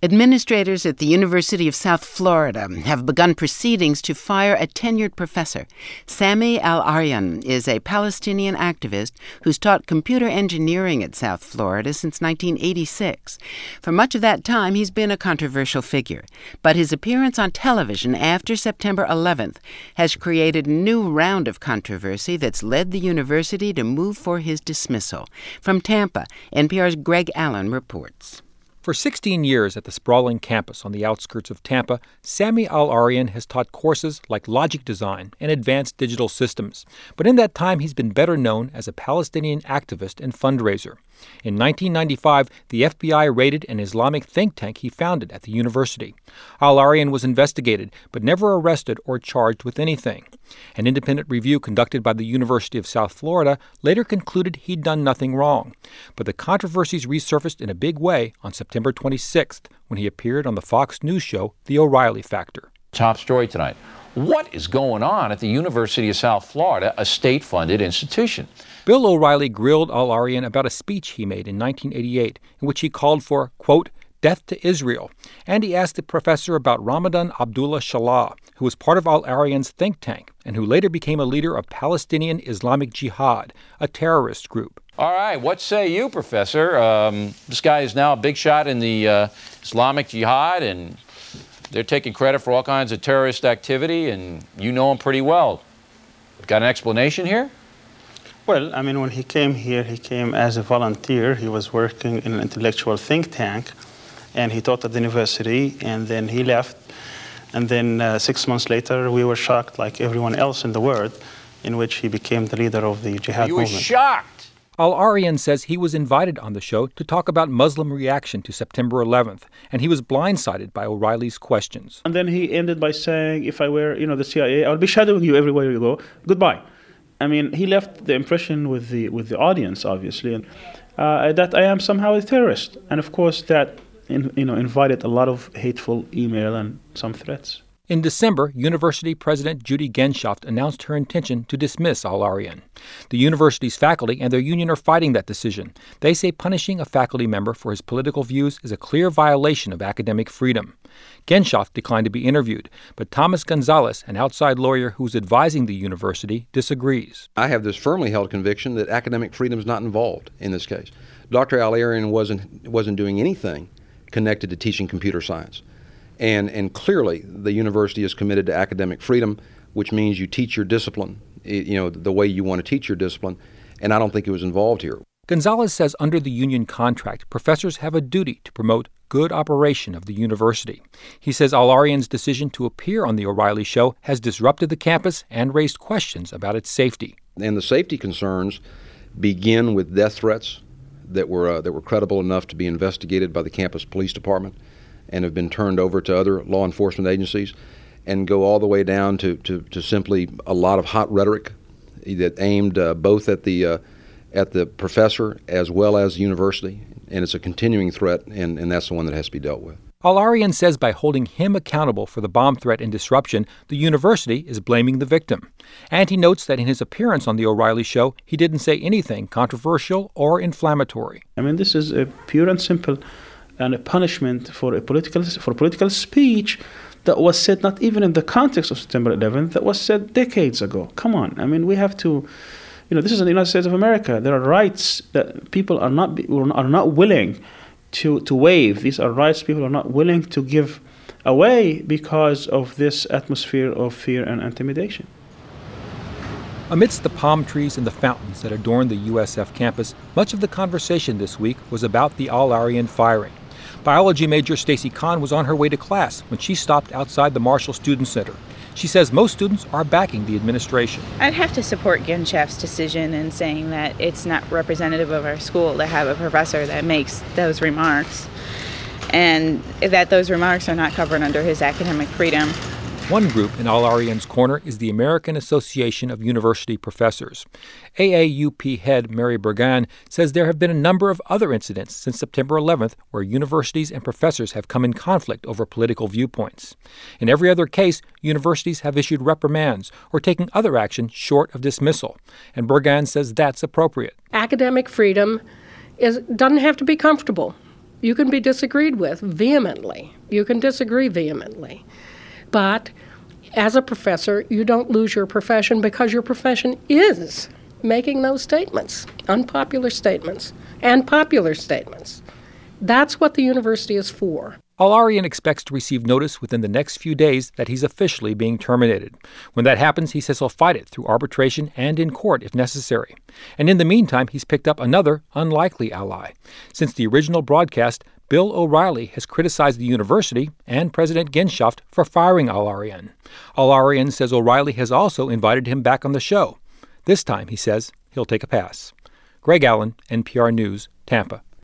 Administrators at the University of South Florida have begun proceedings to fire a tenured professor. Sami Al-Aryan is a Palestinian activist who's taught computer engineering at South Florida since 1986. For much of that time, he's been a controversial figure. But his appearance on television after September 11th has created a new round of controversy that's led the university to move for his dismissal. From Tampa, NPR's Greg Allen reports. For 16 years at the sprawling campus on the outskirts of Tampa, Sami Al-Aryan has taught courses like logic design and advanced digital systems. But in that time, he's been better known as a Palestinian activist and fundraiser. In 1995, the FBI raided an Islamic think tank he founded at the university. Al-Aryan was investigated, but never arrested or charged with anything. An independent review conducted by the University of South Florida later concluded he'd done nothing wrong. But the controversies resurfaced in a big way on September 26th when he appeared on the Fox News show The O'Reilly Factor. Top story tonight. What is going on at the University of South Florida, a state-funded institution? Bill O'Reilly grilled Al-Aryan about a speech he made in 1988 in which he called for, quote, death to Israel. And he asked the professor about Ramadan Abdullah Shalah, who was part of Al-Aryan's think tank and who later became a leader of Palestinian Islamic Jihad, a terrorist group. All right, what say you, Professor? This guy is now a big shot in the Islamic Jihad, and they're taking credit for all kinds of terrorist activity, and you know him pretty well. Got an explanation here? Well, I mean, when he came here, he came as a volunteer. He was working in an intellectual think tank, and he taught at the university, and then he left. And then 6 months later, we were shocked, like everyone else in the world, in which he became the leader of the jihad movement. You were shocked? Al-Aryan says he was invited on the show to talk about Muslim reaction to September 11th, and he was blindsided by O'Reilly's questions. And then he ended by saying, if I were, the CIA, I'll be shadowing you everywhere you go. Goodbye. I mean, he left the impression with the audience, obviously, and that I am somehow a terrorist. And of course, that invited a lot of hateful email and some threats. In December, University President Judy Genshoft announced her intention to dismiss Al-Aryan. The university's faculty and their union are fighting that decision. They say punishing a faculty member for his political views is a clear violation of academic freedom. Genshoft declined to be interviewed, but Thomas Gonzalez, an outside lawyer who's advising the university, disagrees. I have this firmly held conviction that academic freedom is not involved in this case. Dr. Al-Aryan wasn't doing anything connected to teaching computer science. And clearly, the university is committed to academic freedom, which means you teach your discipline, the way you want to teach your discipline, and I don't think it was involved here. Gonzalez says under the union contract, professors have a duty to promote good operation of the university. He says Al-Aryan's decision to appear on The O'Reilly Show has disrupted the campus and raised questions about its safety. And the safety concerns begin with death threats that were credible enough to be investigated by the campus police department and have been turned over to other law enforcement agencies, and go all the way down to simply a lot of hot rhetoric that aimed both at the professor as well as the university. And it's a continuing threat, and that's the one that has to be dealt with. Al-Aryan says by holding him accountable for the bomb threat and disruption, the university is blaming the victim. And he notes that in his appearance on The O'Reilly Show, he didn't say anything controversial or inflammatory. I mean, this is a pure and simple and a punishment for political speech that was said not even in the context of September 11th, that was said decades ago. Come on. I mean, we have to, this is the United States of America. There are rights that people are not willing to waive. These are rights people are not willing to give away because of this atmosphere of fear and intimidation. Amidst the palm trees and the fountains that adorn the USF campus, much of the conversation this week was about the Al-Aryan firing. Biology major Stacy Kahn was on her way to class when she stopped outside the Marshall Student Center. She says most students are backing the administration. I'd have to support Genshoft's decision in saying that it's not representative of our school to have a professor that makes those remarks, and that those remarks are not covered under his academic freedom. One group in Al-Aryan's corner is the American Association of University Professors. AAUP head Mary Bergan says there have been a number of other incidents since September 11th where universities and professors have come in conflict over political viewpoints. In every other case, universities have issued reprimands or taken other action short of dismissal. And Bergan says that's appropriate. Academic freedom doesn't have to be comfortable. You can be disagreed with vehemently. You can disagree vehemently. But as a professor, you don't lose your profession because your profession is making those statements, unpopular statements and popular statements. That's what the university is for. Al-Arian expects to receive notice within the next few days that he's officially being terminated. When that happens, he says he'll fight it through arbitration and in court if necessary. And in the meantime, he's picked up another unlikely ally. Since the original broadcast, Bill O'Reilly has criticized the university and President Genschaft for firing Al-Arian. Al-Arian says O'Reilly has also invited him back on the show. This time, he says, he'll take a pass. Greg Allen, NPR News, Tampa.